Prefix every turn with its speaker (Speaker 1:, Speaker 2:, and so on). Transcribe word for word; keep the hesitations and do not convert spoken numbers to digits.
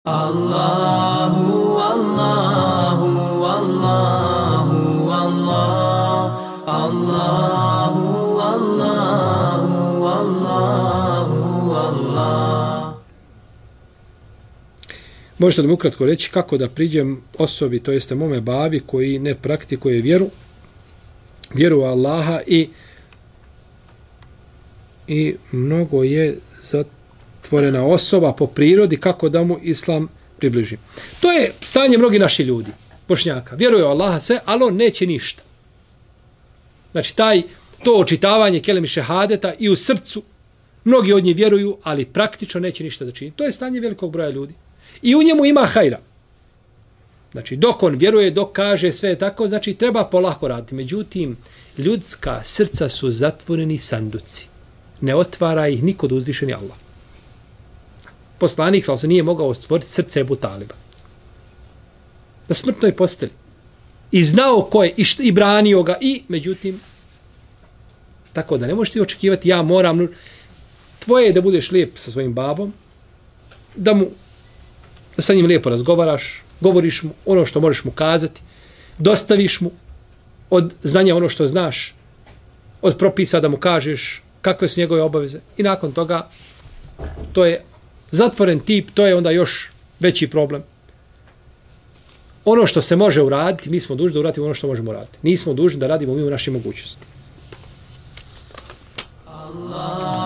Speaker 1: Allahu, Allahu, Allahu, Allah, Allahu, Allahu, Allahu, Allah.
Speaker 2: Možete li mi ukratko reći kako da priđem osobi, to jeste mome babi, koji ne praktikuje vjeru, vjeru u Allaha i i mnogo je zatvorena osoba po prirodi, kako da mu islam približi. To je stanje mnogi naši ljudi, Bošnjaka. Vjeruje u Allaha sve, ali on neće ništa. Znači, taj, to očitavanje kelemi šehadeta i u srcu, mnogi od njih vjeruju, ali praktično neće ništa da čini. To je stanje velikog broja ljudi. I u njemu ima hajra. Znači, dok on vjeruje, dok kaže sve je tako, znači, treba polako raditi. Međutim, ljudska srca su zatvoreni sanduci. Ne otvara ih niko da uzvišeni Allah. Poslanik sam se nije mogao stvoriti srce Ebu Taliba. Na smrtnoj posteli. I znao ko je, i, št, i branio ga, i međutim, tako da ne možeš ti očekivati, ja moram, tvoje je da budeš lijep sa svojim babom, da mu, da sa njim lijepo razgovaraš, govoriš mu ono što možeš mu kazati, dostaviš mu od znanja ono što znaš, od propisa da mu kažeš kakve su njegove obaveze. I nakon toga, to je zatvoren tip, to je onda još veći problem. Ono što se može uraditi, mi smo dužni da uradimo ono što možemo uraditi. Nismo dužni da radimo mimo naše mogućnosti.
Speaker 1: Allah.